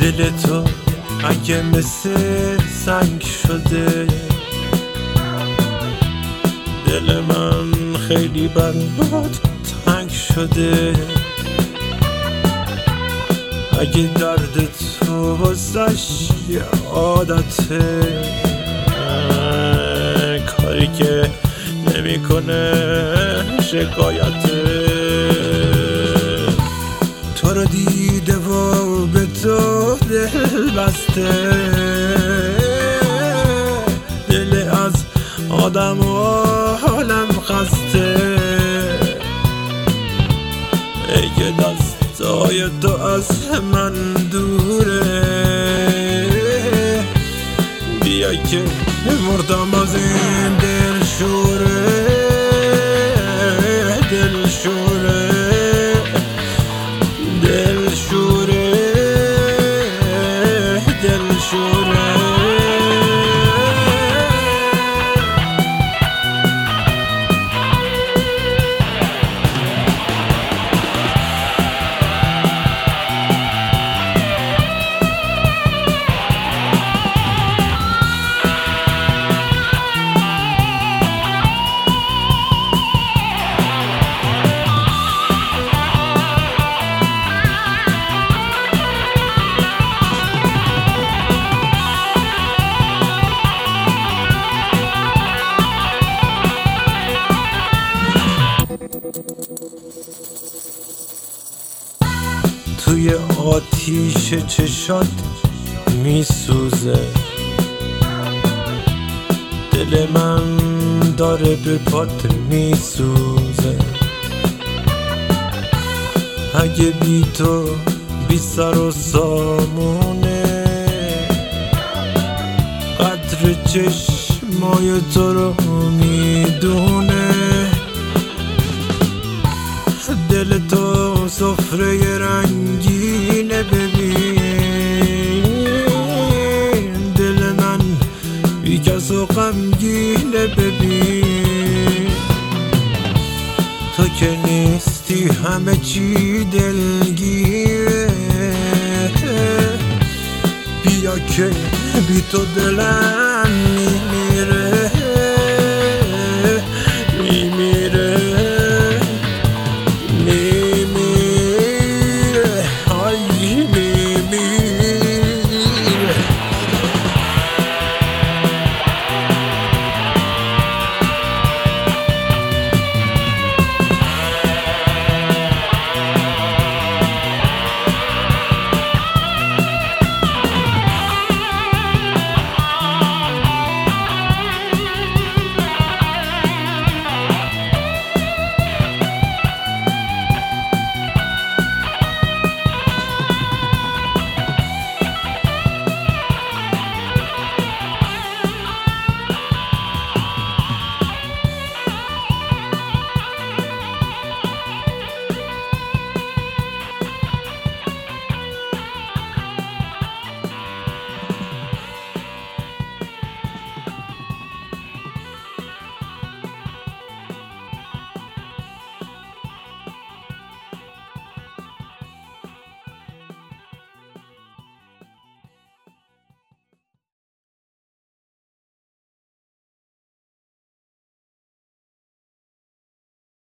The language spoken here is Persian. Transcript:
دل تو اگه مثل سنگ شده، دل من خیلی برات تنگ شده. اگه درد تو واسش یه عادته، کاری که نمیکنه شکایته. تو رو دیده و به تو دل بسته، دل از آدم و حالم خسته. ای که دستای تو از من دوره، بیا که مردم از این دل شوره، دل شوره، دل شوره، دل شوره. توی آتیش چشات میسوزه، دل من داره به پات میسوزه. اگه بی تو بی سر و سامونه، قدر چشمای تو رو میدونه. دل تو سفره رنگینه ببین، دل من بی کس و غمگینه ببین. تو که نیستی همه چی دلگیره، بیا که بی تو دلم